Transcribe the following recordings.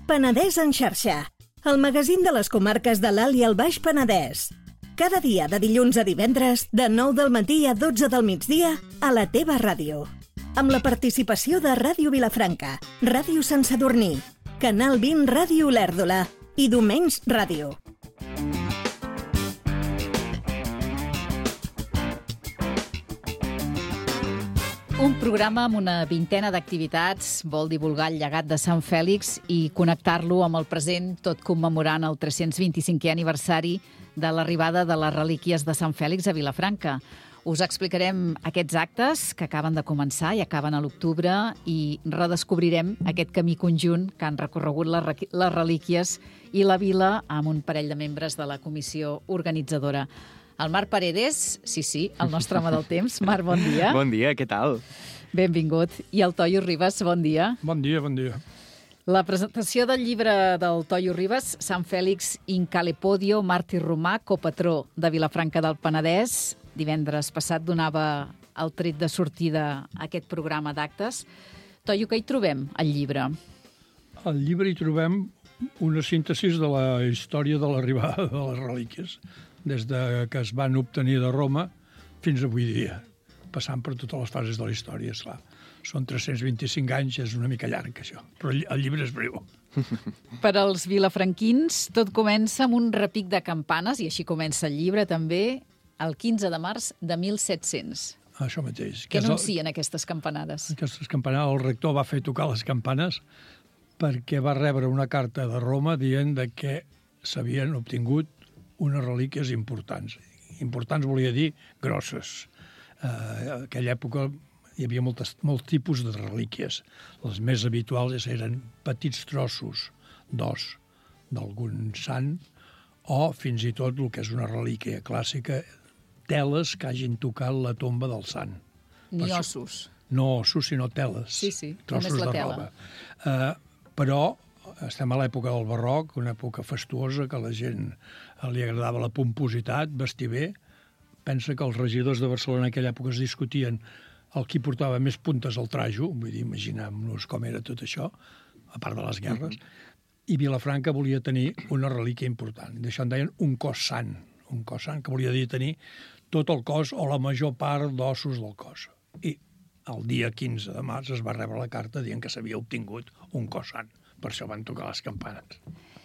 Penedès en xarxa, el magazín de les comarques de l'Alt i el Baix Penedès. Cada dia de dilluns a divendres, de 9 del matí a 12 del migdia, a la teva ràdio. Amb la participació de Ràdio Vilafranca, Ràdio Sant Sadurní, Canal 20 Ràdio Olèrdola i Domenys Ràdio. Un programa amb una vintena d'activitats vol divulgar el llegat de Sant Fèlix i connectar-lo amb el present, tot commemorant el 325è aniversari de l'arribada de les relíquies de Sant Fèlix a Vilafranca. Us explicarem aquests actes que acaben de començar i acaben a l'octubre i redescobrirem aquest camí conjunt que han recorregut les relíquies i la vila amb un parell de membres de la comissió organitzadora. El Marc Paredes, sí, el nostre home del temps. Marc, bon dia. Bon dia, què tal? Benvingut. I el Toio Ribas, bon dia. Bon dia, bon dia. La presentació del llibre del Toio Ribas, Sant Fèlix in Calepodio, màrtir romà, copatró de Vilafranca del Penedès, divendres passat donava el tret de sortida a aquest programa d'actes. Toio, què hi trobem, al llibre? Al llibre hi trobem una síntesi de la història de l'arribada de les relíquies, des de que es van obtenir de Roma fins avui dia, passant per totes les fases de la història, esclar. Són 325 anys, és una mica llarg, això, però el llibre és breu. Per als vilafranquins, tot comença amb un repic de campanes, i així comença el llibre també, el 15 de març de 1700. Això mateix. Què anuncien aquestes campanades? Aquestes campanades, el rector va fer tocar les campanes perquè va rebre una carta de Roma dient que s'havien obtingut unes relíquies importants. Importants volia dir grosses. En aquella època hi havia molts tipus de relíquies. Les més habituals eren petits trossos d'os d'algun sant o fins i tot el que és una relíquia clàssica, teles que hagin tocat la tomba del sant. Ni ossos. No ossos, sinó teles. Sí, trossos només la de tela. roba. Però estem a l'època del barroc, una època fastuosa, que a la gent li agradava la pompositat, vestir bé. Pensa que els regidors de Barcelona en aquella època es discutien el qui portava més puntes al trajo, vull dir, imaginem-nos com era tot això, a part de les guerres, i Vilafranca volia tenir una relíquia important. D'això en deien un cos sant, que volia dir tenir tot el cos o la major part d'ossos del cos. I el dia 15 de març es va rebre la carta dient que s'havia obtingut un cos sant. Per això van tocar les campanes.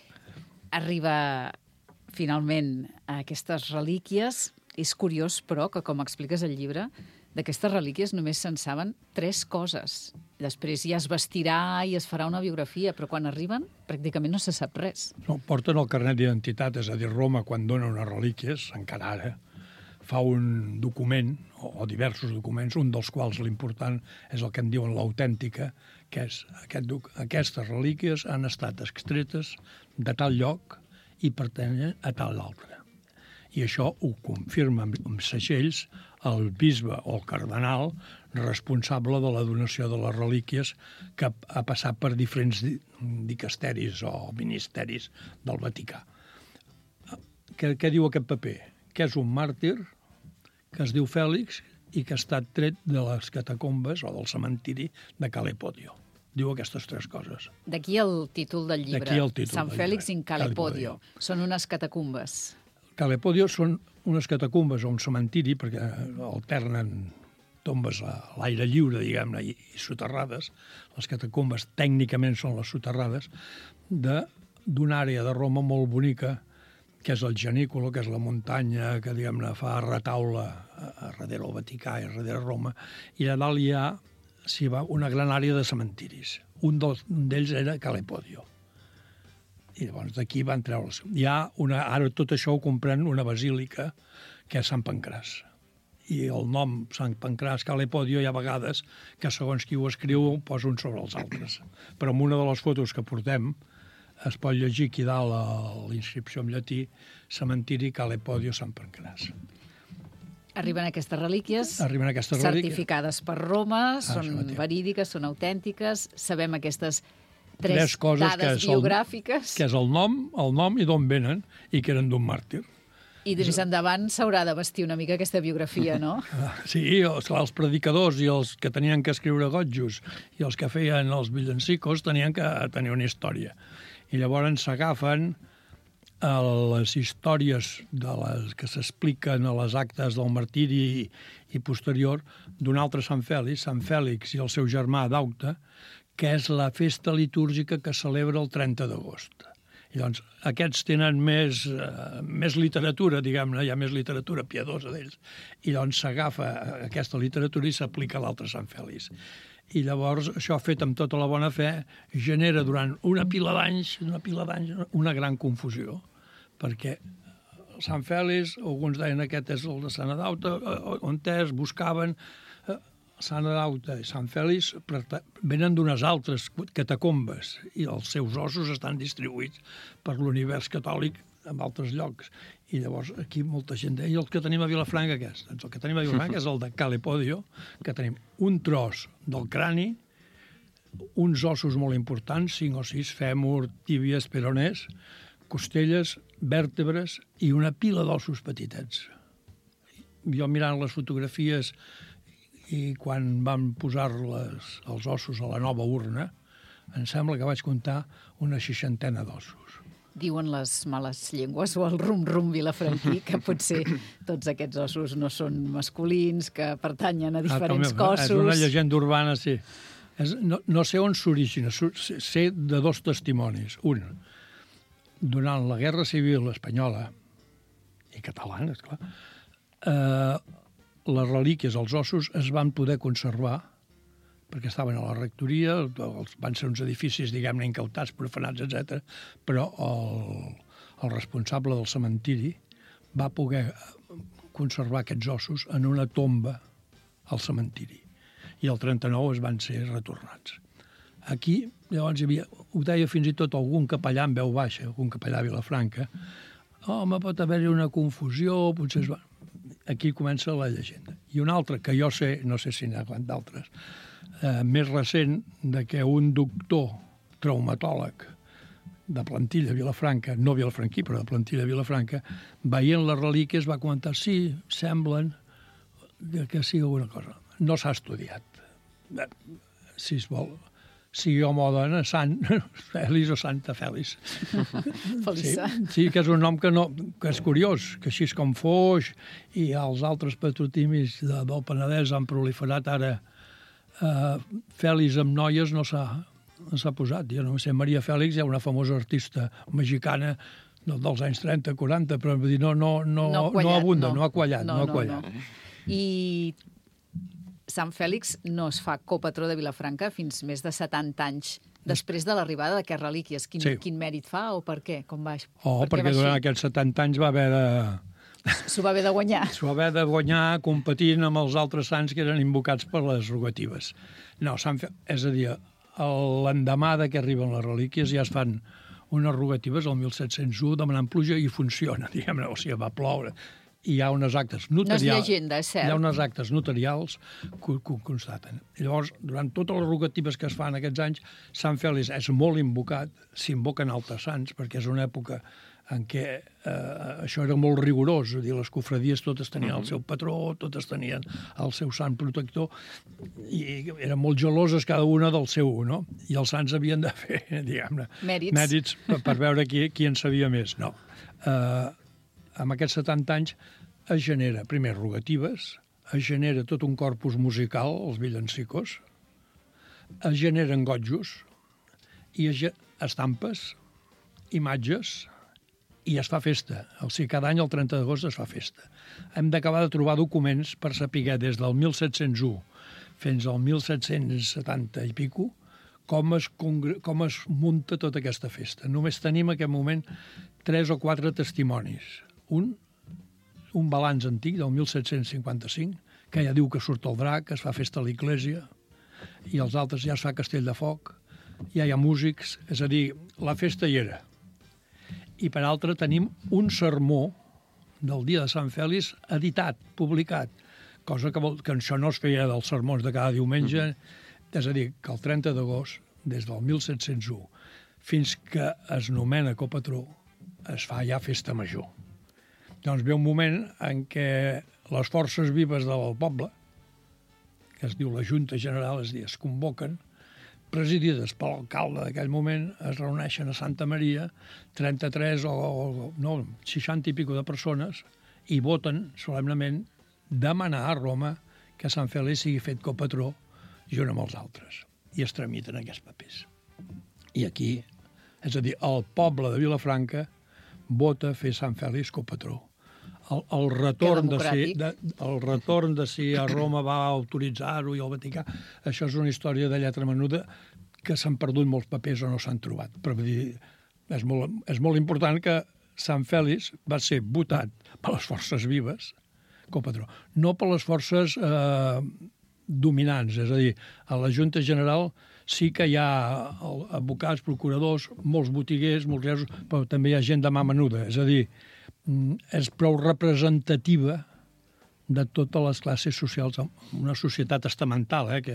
Arriba finalment a aquestes relíquies. És curiós, però, que com expliques al llibre, d'aquestes relíquies només se'n saben 3 coses. Després ja es vestirà i es farà una biografia, però quan arriben pràcticament no se sap res. No, porten el carnet d'identitat, és a dir, Roma, quan dona unes relíquies, encara ara, fa un document, o diversos documents, un dels quals l'important és el que en diuen l'autèntica, que és aquestes relíquies han estat extretes de tal lloc i pertanyen a tal altre. I això ho confirma amb segells el bisbe o el cardenal responsable de la donació de les relíquies que ha passat per diferents dicasteris o ministeris del Vaticà. Què diu aquest paper? Que és un màrtir que es diu Fèlix i que ha estat tret de les catacombes o del cementiri de Calepodio. Diu aquestes 3 coses. D'aquí el títol del llibre. Sant Fèlix in Calepodio. Són unes catacumbes. Calepodio són unes catacumbes o un cementiri, perquè alternen tombes a l'aire lliure, diguem-ne, i soterrades. Les catacumbes tècnicament són les soterrades d'una àrea de Roma molt bonica, que és el Janícolo, que és la muntanya que, diguem-ne, fa retaule a darrere el Vaticà i a darrere Roma, i allà dalt hi ha una gran àrea de cementiris. Un d'ells era Calepodio. I llavors d'aquí van treure's. Ara tot això ho comprèn una basílica, que és Sant Pancràs. I el nom Sant Pancràs Calepodio hi ha vegades que, segons qui ho escriu, ho posa un sobre els altres. Però en una de les fotos que portem es pot llegir aquí dalt la inscripció en llatí, cementiri Calepodio Sant Pancràs. Arriben aquestes relíquies certificades per Roma, són verídiques, són autèntiques, sabem aquestes 3 dades biogràfiques. Que és el nom i d'on venen, i que eren d'un màrtir. I més endavant s'haurà de vestir una mica aquesta biografia, no? Sí, els predicadors i els que tenien que escriure gotjos i els que feien els villancicos tenien que tenir una història. I llavors s'agafen a les històries que s'expliquen a les actes del martiri i posterior d'un altre Sant Fèlix i el seu germà Daute, que és la festa litúrgica que celebra el 30 d'agost. I doncs aquests tenen més literatura, diguem-ne, hi ha més literatura piadosa d'ells, i doncs s'agafa aquesta literatura i s'aplica a l'altre Sant Fèlix. I llavors això, fet amb tota la bona fe, genera durant una pila d'anys una gran confusió, perquè Sant Fèlix, alguns deien aquest és el de Sant Adauta, on és, buscaven Sant Adauta i Sant Fèlix venen d'unes altres catacombes i els seus ossos estan distribuïts per l'univers catòlic en altres llocs. I llavors aquí molta gent deia, i el que tenim a Vilafranca què és? Doncs el que tenim a Vilafranca és el de Calepodio, que tenim un tros del crani, uns ossos molt importants, 5 o 6, fèmur, tíbies, peroners, costelles, vèrtebres i una pila d'ossos petitets. Jo mirant les fotografies i quan vam posar els ossos a la nova urna, em sembla que vaig comptar una 60 d'ossos. Diuen les males llengües o el rum-rum vilafranquí que potser tots aquests ossos no són masculins, que pertanyen a diferents cossos. És una llegenda urbana, sí. No sé on s'origina, sé de 2 testimonis. Un, durant la Guerra Civil espanyola, i catalana, esclar, les relíquies, els ossos, es van poder conservar perquè estaven a la rectoria, van ser uns edificis, diguem-ne, incautats, profanats, etc. Però el responsable del cementiri va poder conservar aquests ossos en una tomba al cementiri. I el 39 es van ser retornats. Aquí, llavors, ho deia fins i tot algun capellà en veu baixa, algun capellà a Vilafranca, home, pot haver-hi una confusió, potser es va... Aquí comença la llegenda. I una altra, que jo sé, no sé si n'hi ha d'altres, més recent, de que un doctor traumatòleg de plantilla a Vilafranca, no vilafranquí, però de plantilla a Vilafranca, veient les relíquies va comentar, sí, semblen que sigui alguna cosa. No s'ha estudiat. Si es vol... sigui home o dona, Sant Fèlix o Santa Fèlix. Sí, que és un nom que és curiós, que així com Foix i els altres patrotímics del Penedès han proliferat ara. Fèlix amb noies no s'ha posat. Jo no sé, Maria Fèlix hi ha una famosa artista mexicana dels anys 30-40, però vull dir, no abunda, no ha quallat. I Sant Fèlix no es fa copatró de Vilafranca fins més de 70 anys després de l'arribada d'aquestes relíquies. Quin mèrit fa o per què? Com va? Perquè durant aquests 70 anys va haver de... S'ho va haver de guanyar. S'ho va haver de guanyar competint amb els altres sants que eren invocats per les rogatives. No, és a dir, l'endemà que arriben les relíquies ja es fan unes rogatives el 1701 demanant pluja i funciona, diguem-ne, o sigui, va ploure. I hi ha unes actes notarials... No és llegenda, és cert. Hi ha unes actes notarials que ho constaten. I llavors, durant totes les rogatives que es fan aquests anys, Sant Fèlix és molt invocat, s'invoquen altres sants, perquè és una època en què això era molt rigorós, és a dir, les cofradies totes tenien el seu patró, totes tenien el seu sant protector, i eren molt geloses cada una del seu, no? I els sants havien de fer, diguem-ne, mèrits per veure qui en sabia més. No. Amb aquests 70 anys es genera, primer, rogatives, es genera tot un corpus musical, els villancicos, es generen gotjos, i estampes, imatges, i es fa festa. O sigui, cada any, el 30 d'agost, es fa festa. Hem d'acabar de trobar documents per saber des del 1701 fins al 1770 i pico com es munta tota aquesta festa. Només tenim en aquest moment 3 o 4 testimonis. Un balanç antic del 1755, que ja diu que surt el drac, que es fa festa a l'església, i els altres ja es fa castell de foc, ja hi ha músics, és a dir, la festa hi era. I per altra tenim un sermó del dia de Sant Fèlix editat, publicat, cosa que això no es feia dels sermons de cada diumenge, és a dir, que el 30 d'agost, des del 1701, fins que es nomena copatró, es fa ja festa major. Doncs ve un moment en què les forces vives del poble, que es diu la Junta General, és a dir, es convoquen presidides per l'alcalde d'aquell moment, es reuneixen a Santa Maria 33 o 60 i pico de persones i voten solemnement demanar a Roma que Sant Fèlix sigui fet copatró junt amb els altres. I es tramiten aquests papers. I aquí, és a dir, el poble de Vilafranca vota fer Sant Fèlix copatró. El retorn de si a Roma va autoritzar-ho i el Vaticà, això és una història de lletra menuda que s'han perdut molts papers o no s'han trobat. Però dir, és molt important que Sant Fèlix va ser votat per les forces vives, copatró, no per les forces dominants, és a dir, a la Junta General sí que hi ha advocats, procuradors, molts botiguers, molts resos, però també hi ha gent de mà menuda, és a dir, és prou representativa de totes les classes socials, una societat estamental, que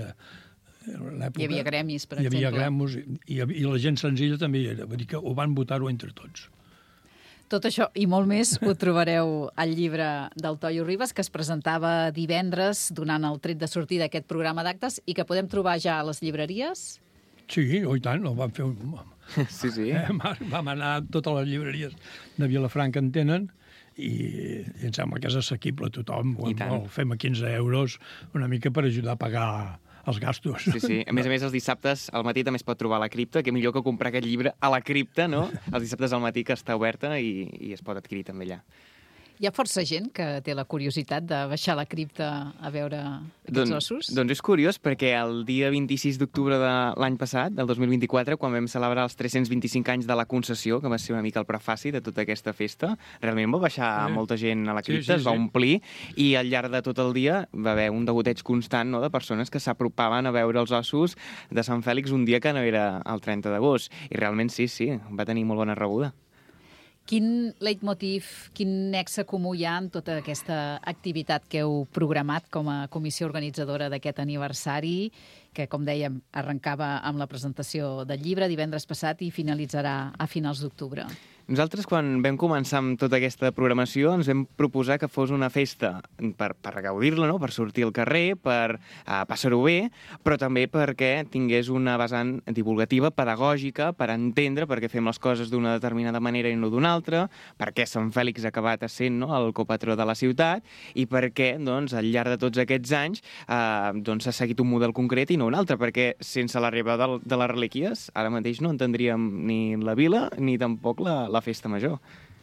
hi havia gremis, per exemple. Hi havia gremis i la gent senzilla també hi era, vull dir que ho van votar-ho entre tots. Tot això i molt més ho trobareu al llibre del Toio Ribas, que es presentava divendres donant el tret de sortida d'aquest programa d'actes i que podem trobar ja a les llibreries? Sí, i tant, el vam fer Sí. Vam anar a totes les llibreries de Vilafranca en tenen i em sembla que és assequible a tothom. El fem a 15 euros una mica per ajudar a pagar els gastos. Sí. A més, els dissabtes al matí també es pot trobar a la cripta, que millor que comprar aquest llibre a la cripta, no? Els dissabtes al matí que està oberta i es pot adquirir també allà. Hi ha força gent que té la curiositat de baixar a la cripta a veure aquests ossos? Doncs és curiós, perquè el dia 26 d'octubre de l'any passat, del 2024, quan vam celebrar els 325 anys de la concessió, que va ser una mica el prefaci de tota aquesta festa, realment va baixar molta gent a la cripta, es va omplir, i al llarg de tot el dia va haver un degoteig constant, no?, de persones que s'apropaven a veure els ossos de Sant Fèlix un dia que no era el 30 d'agost. I realment sí, va tenir molt bona rebuda. Quin leitmotiv, quin nexe comú hi ha en tota aquesta activitat que heu programat com a comissió organitzadora d'aquest aniversari, que, com dèiem, arrencava amb la presentació del llibre divendres passat i finalitzarà a finals d'octubre? Nosaltres, quan vam començar amb tota aquesta programació, ens vam proposar que fos una festa per gaudir-la, no?, per sortir al carrer, per passar-ho bé, però també perquè tingués una vessant divulgativa, pedagògica, per entendre per què fem les coses d'una determinada manera i no d'una altra, per què Sant Fèlix ha acabat essent, no?, el copatró de la ciutat, i per què, doncs, al llarg de tots aquests anys s'ha seguit un model concret i no un altre, perquè sense l'arribada de les relíquies, ara mateix no entendríem ni la vila ni tampoc la festa major.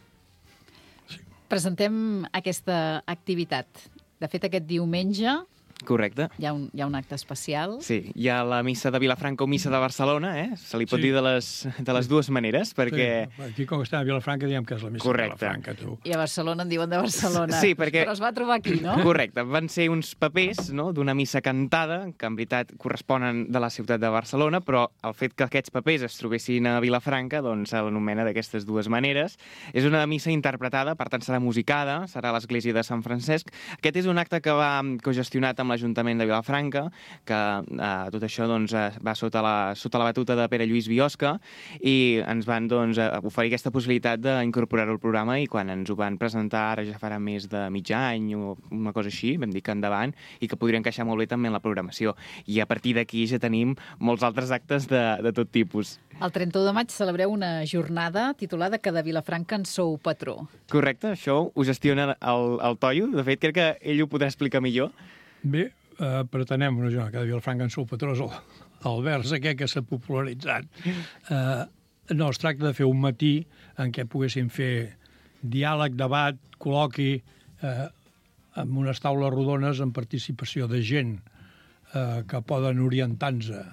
Presentem aquesta activitat. De fet, aquest diumenge Correcte. Hi ha un acte especial. Sí, hi ha la missa de Vilafranca o missa de Barcelona, se li pot dir de les dues maneres, perquè... Sí, aquí com estem a Vilafranca diem que és la missa de Vilafranca, tu. I a Barcelona en diuen de Barcelona. Sí, perquè... Però es va trobar aquí, no? Correcte, van ser uns papers, no?, d'una missa cantada, que en veritat corresponen de la ciutat de Barcelona, però el fet que aquests papers es trobessin a Vilafranca, doncs se l'anomena d'aquestes dues maneres. És una missa interpretada, per tant serà musicada, serà a l'església de Sant Francesc. Aquest és un acte que va cogestionat amb l'Ajuntament de Vilafranca, que tot això doncs, va sota la batuta de Pere Lluís Biosca, i ens van oferir aquesta possibilitat d'incorporar-ho al programa, i quan ens ho van presentar, ara ja farà més de mig any o una cosa així, vam dir que endavant i que podria encaixar molt bé també en la programació. I a partir d'aquí ja tenim molts altres actes de tot tipus. El 31 de maig celebreu una jornada titulada Que de Vilafranca en sou patró. Correcte, això ho gestiona el Toio. De fet, crec que ell ho podrà explicar millor. Bé, pretenem una jornada que de Vilafranca en sou patró, el vers aquest que s'ha popularitzat. No, es tracta de fer un matí en què poguéssim fer diàleg, debat, col·loqui, amb unes taules rodones en participació de gent que poden orientar-nos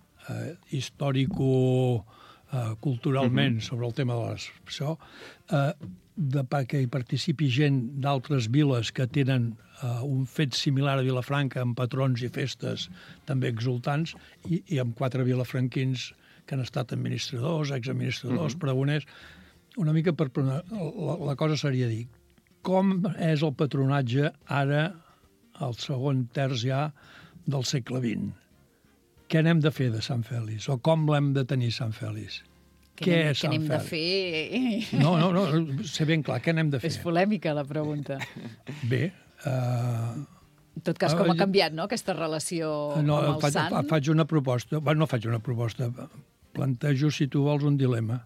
històrico-culturalment sobre el tema de això, perquè hi participi gent d'altres viles que tenen un fet similar a Vilafranca, amb patrons i festes també exultants, i amb 4 vilafranquins que han estat administradors, exadministradors, pregoners. Una mica la cosa seria dir com és el patronatge ara, al segon terç ja del segle XX. Què n'hem de fer de Sant Fèlix? O com l'hem de tenir, Sant Fèlix? Què és Sant Fèlix? Què n'hem de fer? No, sé ben clar, què n'hem de fer? És polèmica, la pregunta. Bé, En tot cas, com ha canviat, no?, aquesta relació amb el sant? Faig una proposta. No faig una proposta. Plantejo, si tu vols, un dilema.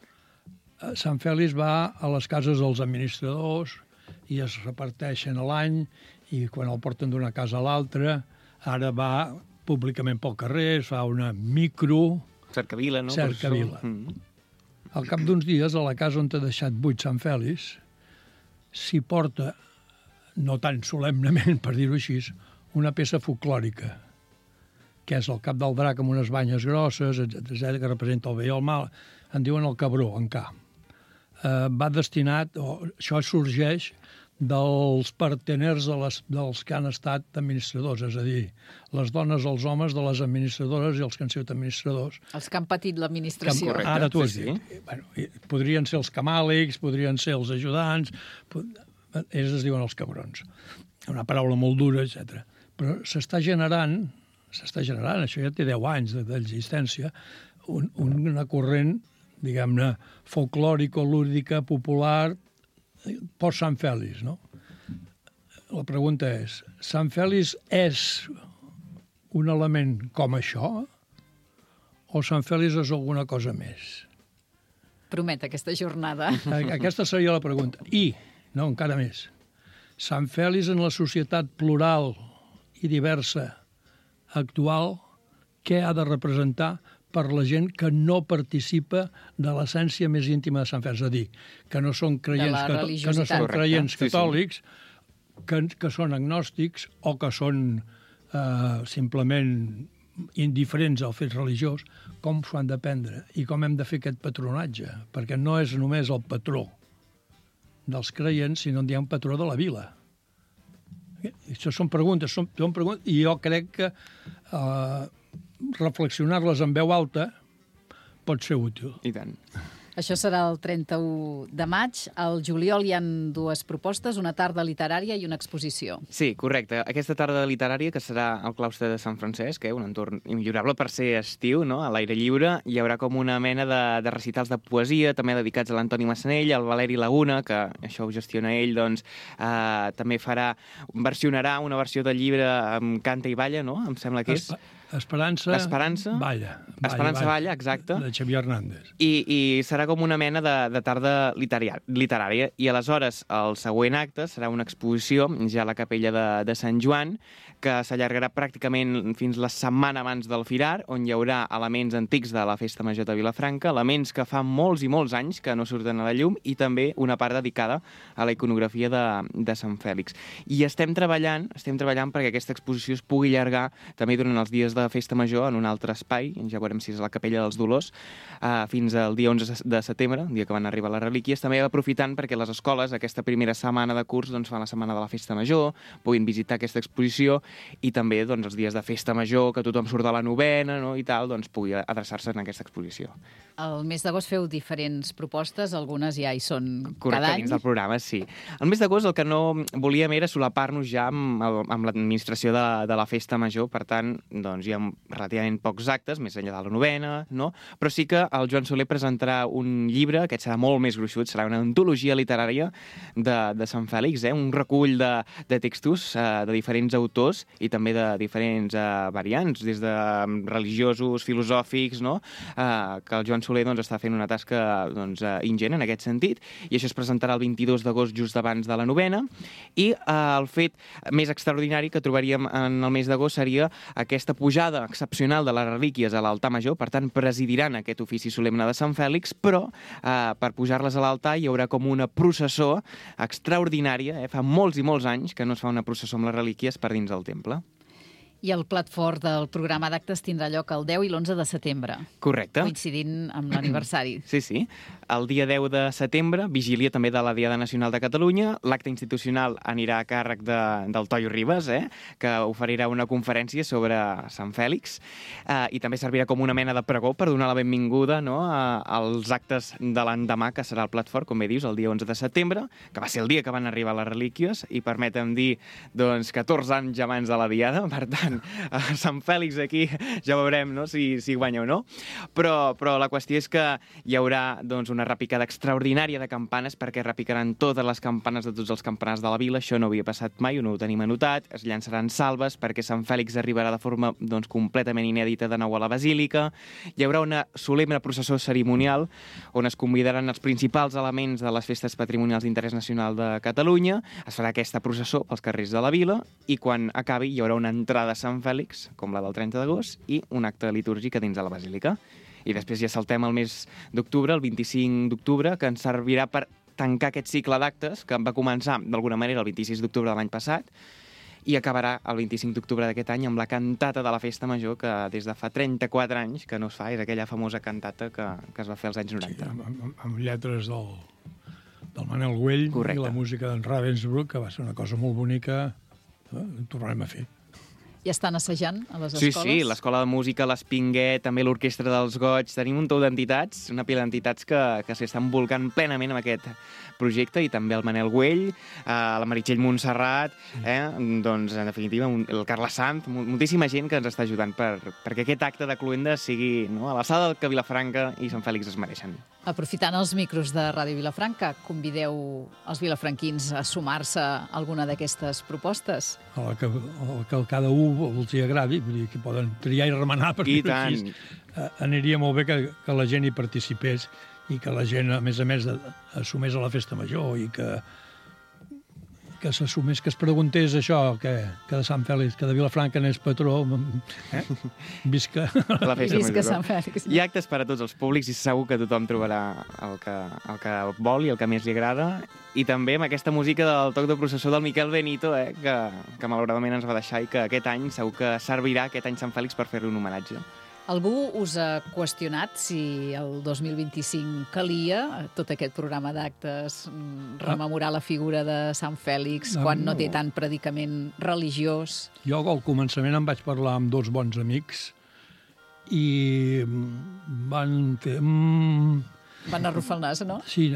Sant Fèlix va a les cases dels administradors i es reparteixen a l'any i quan el porten d'una casa a l'altra, ara va públicament pel carrer, es fa una micro... Cercavila, no? Cercavila. Al cap d'uns dies, a la casa on t'ha deixat buit Sant Fèlix, s'hi porta, no tan solemnement, per dir-ho així, una peça folclòrica, que és el cap del drac amb unes banyes grosses, etc., que representa el bé i el mal. En diuen el cabró, en K. Va destinat, això sorgeix dels parteners dels que han estat administradors, és a dir, les dones, els homes de les administradores i els que han sigut administradors. Els que han patit l'administració. Correcte. Ara tu has dit. Bueno, podrien ser els camàlics, podrien ser els ajudants, ells es diuen els cabrons. Una paraula molt dura, etc. Però s'està generant, això ja té 10 anys d'existència, una corrent, diguem-ne, folclòrico-lúdica, popular, post-Sant Fèlix, no? La pregunta és, Sant Fèlix és un element com això o Sant Fèlix és alguna cosa més? Promet aquesta jornada. Aquesta seria la pregunta. I, no, encara més, Sant Fèlix en la societat plural i diversa actual, què ha de representar per la gent que no participa de l'essència més íntima de Sant Fèlix, és a dir, que no són creients, catòlics, que són agnòstics o que són simplement indiferents al fet religiós, com s'ho han de prendre i com hem de fer aquest patronatge, perquè no és només el patró dels creients, sinó en diem patró de la vila. Això són preguntes, i jo crec que reflexionar-les en veu alta pot ser útil. I tant. Això serà el 31 de maig. Al juliol hi han 2 propostes, una tarda literària i una exposició. Sí, correcte. Aquesta tarda literària, que serà al claustre de Sant Francesc, un entorn immillorable per ser estiu, no?, a l'aire lliure, hi haurà com una mena de recitals de poesia, també dedicats a l'Antoni Massanell, al Valeri Laguna, que això ho gestiona ell, doncs també versionarà una versió del llibre amb Canta i Balla, no?, em sembla que és... Esperança Balla, exacte. De Xavier Hernández. I serà com una mena de tarda literària. I aleshores el següent acte serà una exposició ja a la capella de Sant Joan, que s'allargarà pràcticament fins la setmana abans del Firar, on hi haurà elements antics de la Festa Major de Vilafranca, elements que fa molts i molts anys que no surten a la llum, i també una part dedicada a la iconografia de Sant Fèlix. I estem treballant perquè aquesta exposició es pugui allargar també durant els dies de Festa Major en un altre espai, ja veurem si és la Capella dels Dolors, fins al dia 11 de setembre, el dia que van arribar les relíquies, també aprofitant perquè les escoles aquesta primera setmana de curs doncs, fan la setmana de la Festa Major, puguin visitar aquesta exposició, i també doncs, els dies de Festa Major, que tothom surt a la novena, no?, i tal, doncs pugui adreçar-se en aquesta exposició. Al mes d'agost feu diferents propostes, algunes ja hi són cada any. Dins del programa, sí. Al mes d'agost el que no volíem era solapar-nos ja amb l'administració de la Festa Major, per tant, doncs hi ha relativament pocs actes, més enllà de la novena, no? Però sí que el Joan Soler presentarà un llibre, aquest serà molt més gruixut, serà una antologia literària de Sant Fèlix, un recull de textos de diferents autors i també de diferents variants, des de religiosos, filosòfics, no?, que el Joan Soler doncs, està fent una tasca doncs, ingent en aquest sentit, i això es presentarà el 22 d'agost just abans de la novena, i el fet més extraordinari que trobaríem en el mes d'agost seria aquesta pujada excepcional de les relíquies a l'altar major, per tant presidiran aquest ofici solemne de Sant Fèlix, però per pujar-les a l'altar hi haurà com una processó extraordinària, fa molts i molts anys que no es fa una processó amb les relíquies per dins del temple. I el plat fort del programa d'actes tindrà lloc el 10 i l'11 de setembre. Correcte. Coincidint amb l'aniversari. Sí, sí. El dia 10 de setembre, vigília també de la Diada Nacional de Catalunya, l'acte institucional anirà a càrrec del Toio Ribas, que oferirà una conferència sobre Sant Fèlix, i també servirà com una mena de pregó per donar la benvinguda, no?, als actes de l'endemà, que serà el plat fort, com bé dius, el dia 11 de setembre, que va ser el dia que van arribar les relíquies, i permetem dir, doncs, 14 anys abans de la Diada, per tant, tant, a Sant Fèlix aquí ja veurem, no?, si guanya o no. Però la qüestió és que hi haurà doncs, una repicada extraordinària de campanes, perquè repicaran totes les campanes de tots els campanars de la vila. Això no havia passat mai, no ho tenim anotat. Es llançaran salves perquè Sant Fèlix arribarà de forma doncs, completament inèdita de nou a la Basílica. Hi haurà una solemne processó cerimonial on es convidaran els principals elements de les festes patrimonials d'interès nacional de Catalunya. Es farà aquesta processó pels carrers de la vila i quan acabi hi haurà una entrada a Sant Fèlix, com la del 30 d'agost, i un acte litúrgic a dins de la Basílica. I després ja saltem al mes d'octubre, el 25 d'octubre, que ens servirà per tancar aquest cicle d'actes que va començar d'alguna manera el 26 d'octubre de l'any passat i acabarà el 25 d'octubre d'aquest any amb la cantata de la Festa Major, que des de fa 34 anys que no es fa, és aquella famosa cantata que es va fer als anys 90. Sí, amb lletres del Manel Güell. Correcte. I la música d'en Ravensbrück, que va ser una cosa molt bonica. Ho tornarem a fer. Ja estan assajant a les escoles? Sí, l'Escola de Música, l'Espinguet, també l'Orquestra dels Goig. Tenim un tou d'entitats, una pila d'entitats que s'estan volcant plenament amb aquest projecte, i també el Manel Güell, la Meritxell Montserrat, doncs, en definitiva, el Carles Sanz, moltíssima gent que ens està ajudant perquè aquest acte de Cluenda sigui, no, a l'alçada que Vilafranca i Sant Fèlix es mereixen. Aprofitant els micros de Ràdio Vilafranca, convideu els vilafranquins a sumar-se a alguna d'aquestes propostes? El que cada un els hi agradi, vull dir que poden triar i remenar, perquè així aniria molt bé que la gent hi participés i que la gent, a més, assumés a la Festa Major i que s'assumés, que es preguntés això, que de Sant Fèlix, que de Vilafranca n'és patró, visca la Festa Major. Visca Sant Fèlix. Hi ha actes per a tots els públics i segur que tothom trobarà el que vol i el que més li agrada. I també amb aquesta música del toc de processó del Miquel Benito, que malauradament ens va deixar i que aquest any segur que servirà, aquest any Sant Fèlix, per fer-li un homenatge. Algú us ha qüestionat si el 2025 calia tot aquest programa d'actes, rememorar la figura de Sant Fèlix, quan no té tant predicament religiós? Jo al començament em vaig parlar amb dos bons amics i van fer... Van arrufar el nas, no? Sí,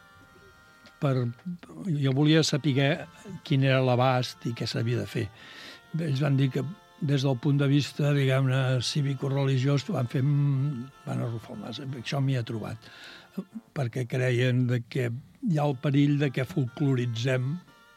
jo volia saber quin era l'abast i què s'havia de fer. Ells van dir que des del punt de vista, diguem-ne, cívico-religiós, van arrufar el nas. Això m'hi ha trobat. Perquè creien que hi ha el perill de que folcloritzem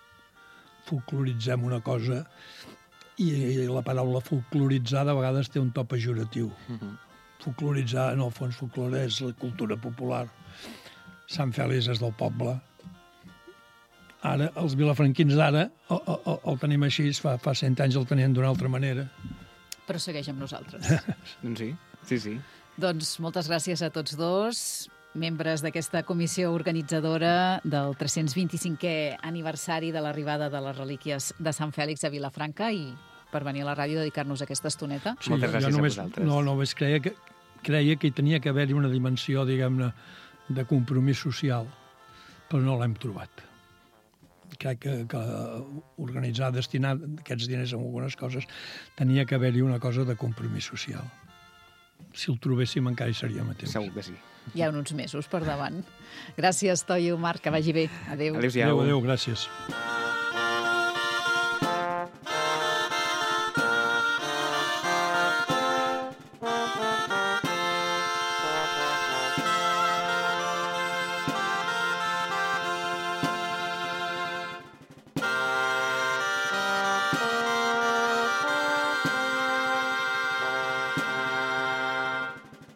una cosa i la paraula folcloritzar de vegades té un to pejoratiu. Folcloritzar, en el fons, folclore és la cultura popular. Sant Fèlix és del poble. Ara, els vilafranquins d'ara el tenim així, fa 100 anys el tenien d'una altra manera. Però segueix amb nosaltres. Doncs sí. Doncs moltes gràcies a tots dos, membres d'aquesta comissió organitzadora del 325è aniversari de l'arribada de les relíquies de Sant Fèlix a Vilafranca, i per venir a la ràdio a dedicar-nos a aquesta estoneta. Sí, moltes gràcies a vosaltres. Només creia que hi tenia que haver-hi una dimensió, diguem-ne, de compromís social, però no l'hem trobat. Crec que organitzar, destinar aquests diners a algunes coses, tenia que haver-hi una cosa de compromís social. Si el trobéssim encara hi seríem a temps. Segur que sí. Hi ha uns mesos per davant. Gràcies, Toio, Marc, que vagi bé. Adéu. Adéu-siau. Adéu, gràcies.